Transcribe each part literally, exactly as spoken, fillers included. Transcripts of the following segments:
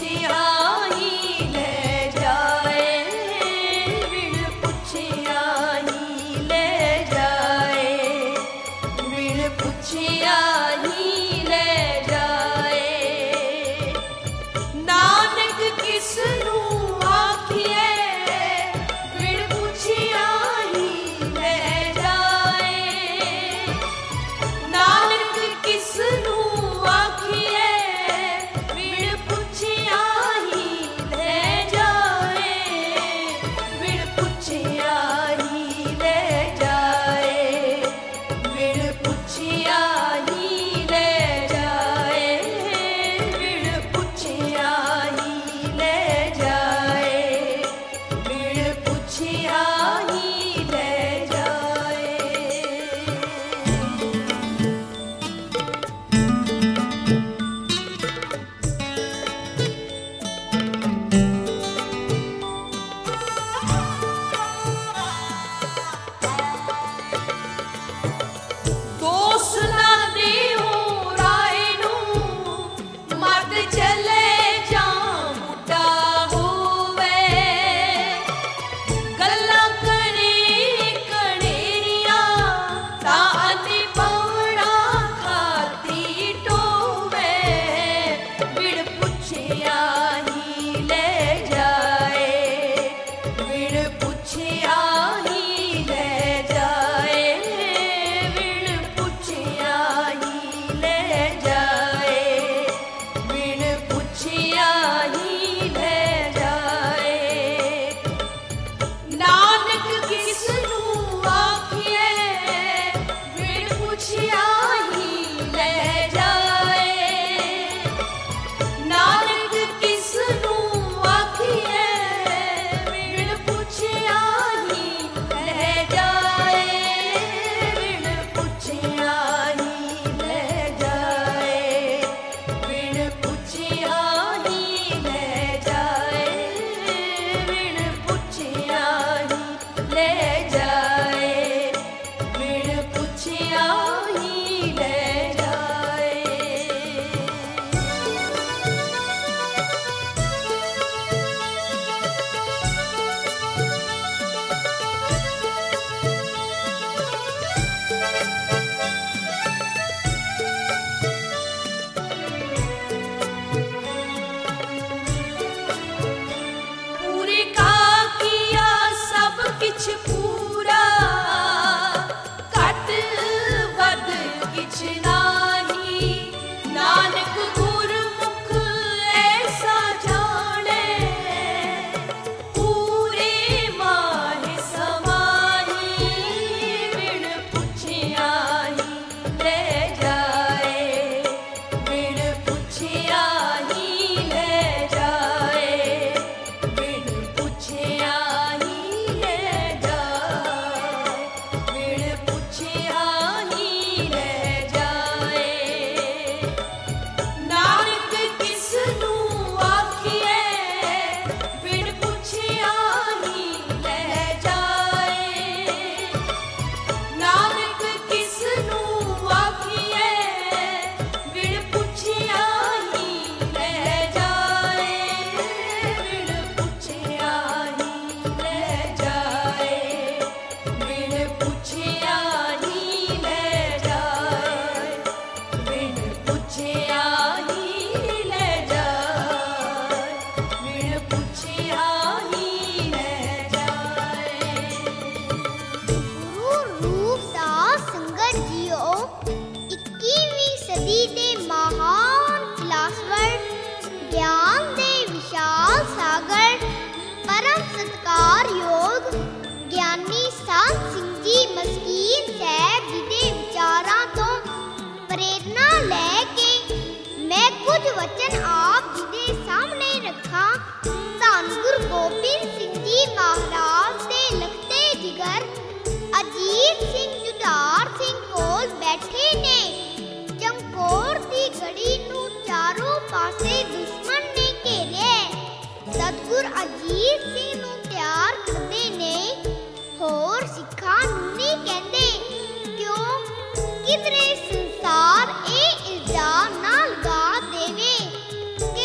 किधरे संसार ए इल्जाम ना लगा देवे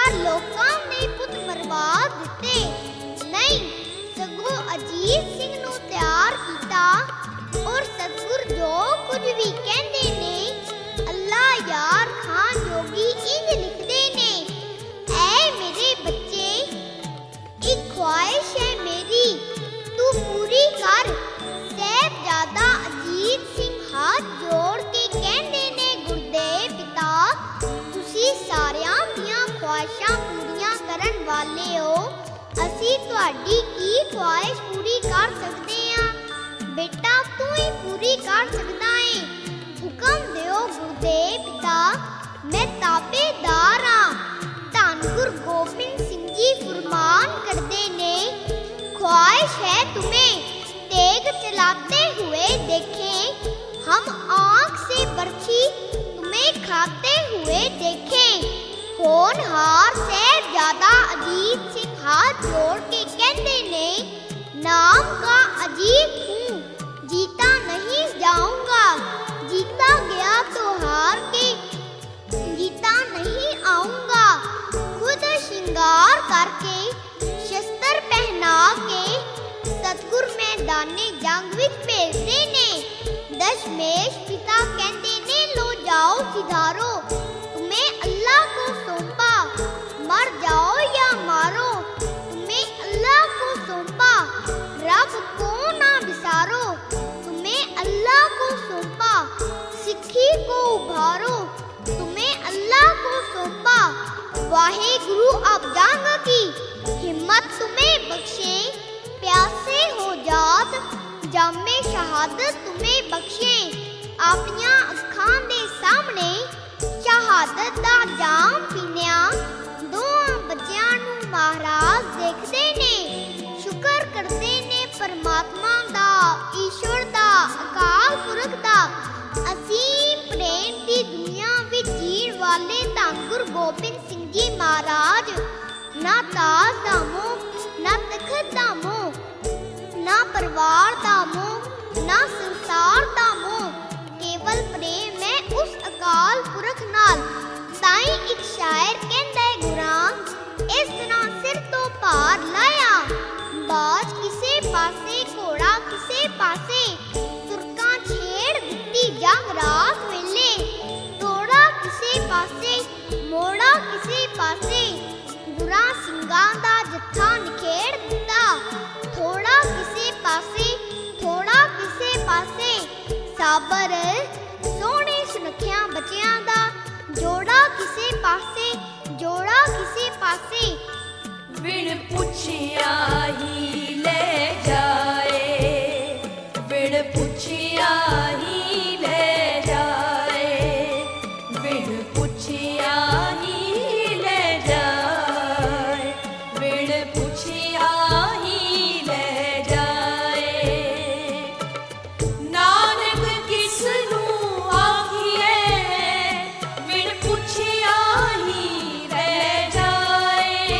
पर लोकां ने पुत मरवा दिते। नहीं सगों अजीत सिंह नूं तैयार कीता। और सतगुर जो कुछ भी कहंदे ने अल्लाह यार खान जोगी इंज लिखदे ने। ऐ मेरे बच्चे एक ख्वाहिश है मेरी तू पूरी कर। साहिबजादा अजीत सिंह हाथ जोड़ के कहंदे ने गुरदेव पिता तुसी सारियां दियां ख्वाहिशां पूरीआं करन वाले हो। असीं तुहाडी की ख्वाहिश पूरी कर सकदे हां? बेटा तू ही पूरी कर सकदा है। हुक्म दिओ गुरदेव पिता मैं ताबेदार हां। धन गुरु गोबिंद सिंह जी फरमान करदे ने ख्वाहिश है तुम्हें तेग चलाते हुए देखें। हम आँख से बरछी तुम्हें खाते हुए देखें। होनहार साहिबजादा अजीत सिंह हाथ जोड़ के कहते ने नाम का अजीत हूँ जीता नहीं जाऊंगा। जीता गया तो हार के जीता नहीं आऊंगा। खुद श्रृंगार करके शस्त्र पहना के सतगुर मैदाने जंग विच भेजते ने। दशमेश पिता कहते ने लो जाओ सिधारो तुम्हें अल्लाह को सौंपा। मर जाओ या मारो तुम्हें अल्लाह को सौंपा। रब को ना बिसारो तुम्हें अल्लाह को सौंपा। सिक्खी को उभारो तुम्हें अल्लाह को सौंपा। वाहेगुरु अब जंग की हिम्मत तुम्हें बख्शे। प्यासे हो जात जामे शहादत तुम्हें बख्शे। अपनियां अखां दे सामने शहादत दा जाम पीनिया दोहां बच्चियां नूं महाराज देखदे ने। शुक्र करदे ने परमात्मा दा ईश्वर दा अकाल पुरख दा। असीम प्रेम दी दुनिया विच जीण वाले धन गुरु गोबिंद सिंह जी महाराज ना ताज दा मोह ना तखत दा मोह ना परिवार दा मोह ना संसार दा मोह। केवल प्रेम है उस अकाल पुरख नाल। ताई एक शायर कहंदा है गुरां इस तरह सिर तो भार लाया। बाज किसे पासे घोड़ा किसे पासे तुरकां छेड़ दित्ती जंग रात वेले। तोड़ा किसे पासे मोड़ा किसे पासे गुरां ਸਿੰਘਾਂ दा जत्था निखेड़ दित्ता। थोड़ा किसे पासे थोड़ा किसे पासे साबर सोहणे सुनखियां बच्चियां दा। जोड़ा किसे पासे जोड़ा किसे पासे बिन पुछिया ही ले जाए। बिन पुछिया ही ले जाए। बिन पुछिया ही ले जाए। बिन पुछिया ही ले जाए। नानक किस नूं आखिए बिन पुछिया ही ले जाए।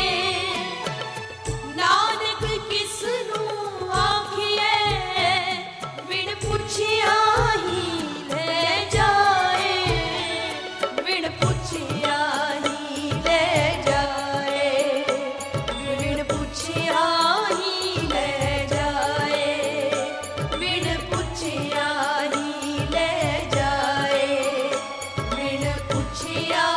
नानक किस नूं आखिए बिन पुछिया ही ले जाए। बिन पुछिया ही ले जाए। बिन पुछिया ही ले जाए। बिन पुछिया ही ले जाए। बिन पुछिया